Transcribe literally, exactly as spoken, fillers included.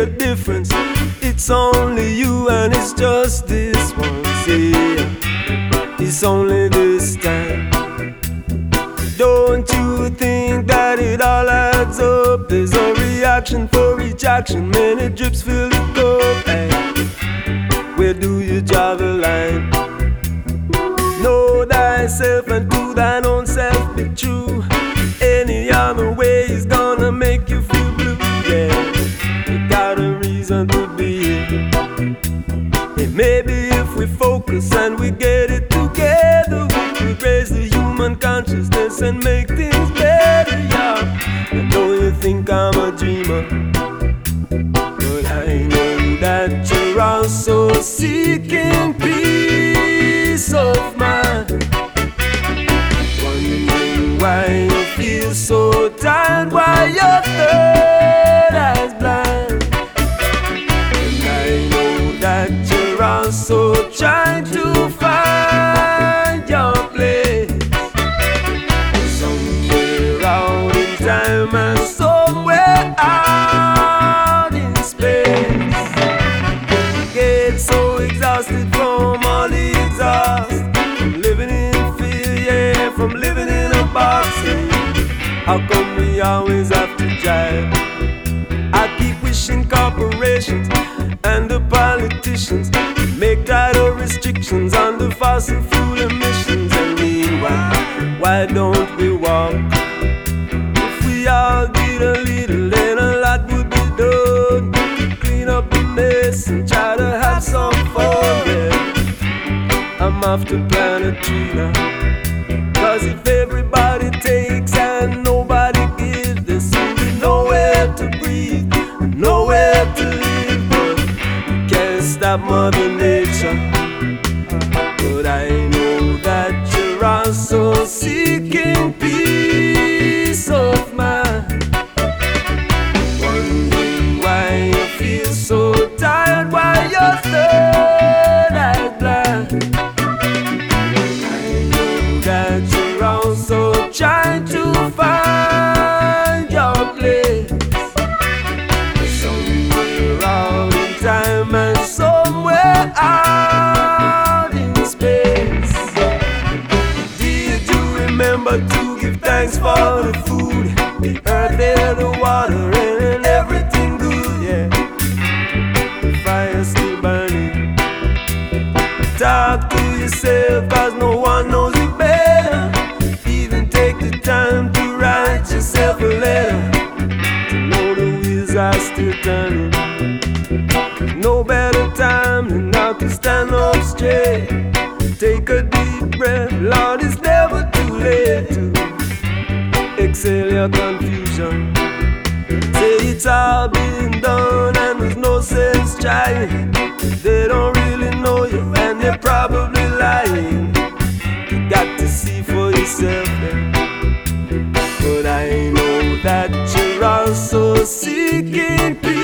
a difference. It's only you and it's just this once. Yeah, it's only this time. Don't you think that it all adds up? There's a reaction for each action. Many drips fill the cup. Hey, where do you draw the line? Know thyself and to thine own self be true. Any other way is gonna make you feel blue. Yeah, you got a reason to be here. And maybe if we focus and we get it together, we could raise the human consciousness and make things better. Yeah, I know you think I'm a dreamer, but I know that you're also seeking peace of mind. Wondering why you feel so tired, why your third eye's blind. And I know that you're also trying to find your place somewhere out in time and somewhere out in space. Get so exhausted from all the exhaust, from living in fear, yeah, from living in a box. How come we always have to drive? I keep wishing corporations and the politicians make tighter restrictions on the fossil fuel emissions. And meanwhile, why don't we walk? If we all did a little, then a lot would be done. We could clean up the mess and try to have some fun. Yeah, I'm off to plant a tree now. Cause if everybody takes and nobody gives, there's simply nowhere to breathe, nowhere to live. But we can't stop Mother Nature. But I know that you're also seeking peace of mind. Wondering why you feel so tired, why you're third eye blind. That you're also trying to find your place somewhere out in time and somewhere out in space. Did you remember to give thanks for the food, the earth, air, the water, and everything good? Yeah, the fire's still burning. Talk to yourself, cause no one knows you better. Even take the time to write yourself a letter to know the wheels are still turning. No better time than now to stand up straight. Take a deep breath, Lord, it's never too late to exhale your confusion. Say it's all been done and there's no sense trying. They don't really know you and they're probably lying. You got to see for yourself then. But I know that you're also seeking peace.